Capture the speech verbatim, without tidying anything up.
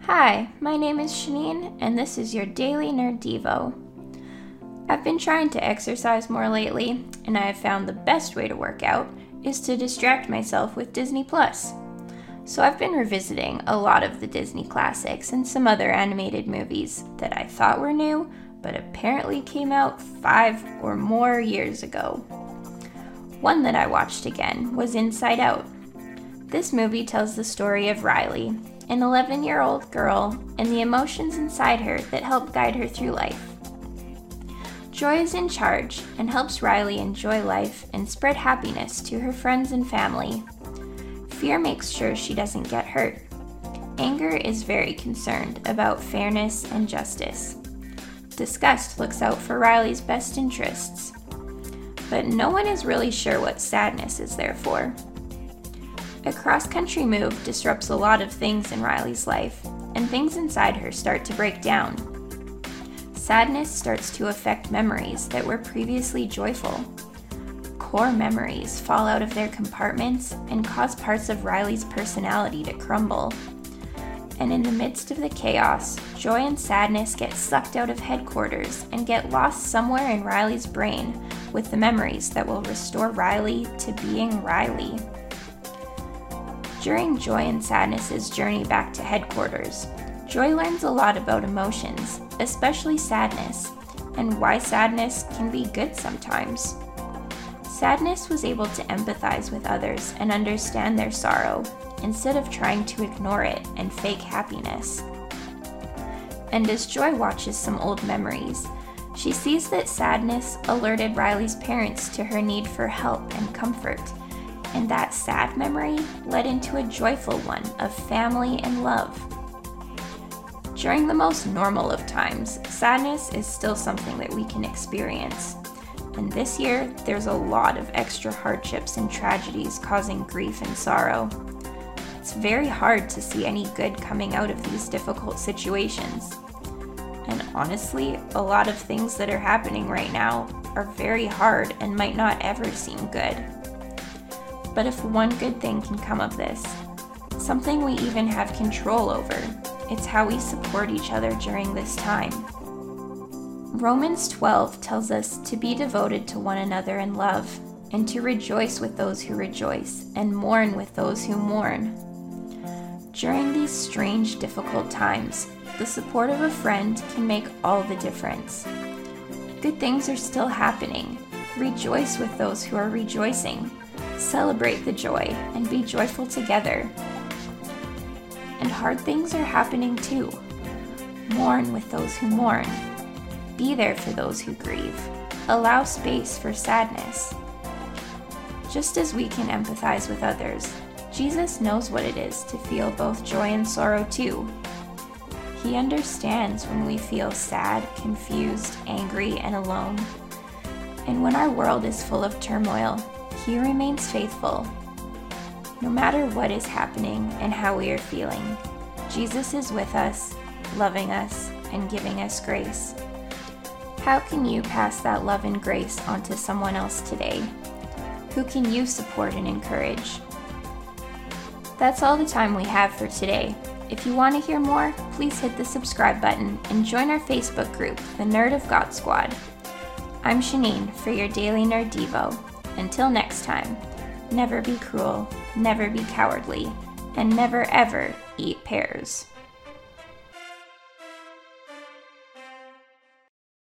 Hi, my name is Shanine, and this is your Daily Nerd Devo. I've been trying to exercise more lately, and I have found the best way to work out is to distract myself with Disney Plus. So I've been revisiting a lot of the Disney classics and some other animated movies that I thought were new, but apparently came out five or more years ago. One that I watched again was Inside Out. This movie tells the story of Riley, an eleven-year-old girl, and the emotions inside her that help guide her through life. Joy is in charge and helps Riley enjoy life and spread happiness to her friends and family. Fear makes sure she doesn't get hurt. Anger is very concerned about fairness and justice. Disgust looks out for Riley's best interests. But no one is really sure what sadness is there for. A cross-country move disrupts a lot of things in Riley's life, and things inside her start to break down. Sadness starts to affect memories that were previously joyful. Core memories fall out of their compartments and cause parts of Riley's personality to crumble. And in the midst of the chaos, joy and sadness get sucked out of headquarters and get lost somewhere in Riley's brain with the memories that will restore Riley to being Riley. During Joy and Sadness's journey back to headquarters, Joy learns a lot about emotions, especially sadness, and why sadness can be good sometimes. Sadness was able to empathize with others and understand their sorrow, instead of trying to ignore it and fake happiness. And as Joy watches some old memories, she sees that sadness alerted Riley's parents to her need for help and comfort, and that sad memory led into a joyful one of family and love. During the most normal of times, sadness is still something that we can experience. And this year, there's a lot of extra hardships and tragedies causing grief and sorrow. It's very hard to see any good coming out of these difficult situations. And honestly, a lot of things that are happening right now are very hard and might not ever seem good. But if one good thing can come of this, something we even have control over, it's how we support each other during this time. Romans twelve tells us to be devoted to one another in love, and to rejoice with those who rejoice, and mourn with those who mourn. During these strange, difficult times, the support of a friend can make all the difference. Good things are still happening. Rejoice with those who are rejoicing. Celebrate the joy and be joyful together. And hard things are happening too. Mourn with those who mourn. Be there for those who grieve. Allow space for sadness. Just as we can empathize with others, Jesus knows what it is to feel both joy and sorrow too. He understands when we feel sad, confused, angry, and alone. And when our world is full of turmoil, He remains faithful. No matter what is happening and how we are feeling, Jesus is with us, loving us, and giving us grace. How can you pass that love and grace onto someone else today? Who can you support and encourage? That's all the time we have for today. If you want to hear more, please hit the subscribe button and join our Facebook group, the Nerd of God Squad. I'm Shanine for your Daily Nerd Devo. Until next time, never be cruel, never be cowardly, and never ever eat pears.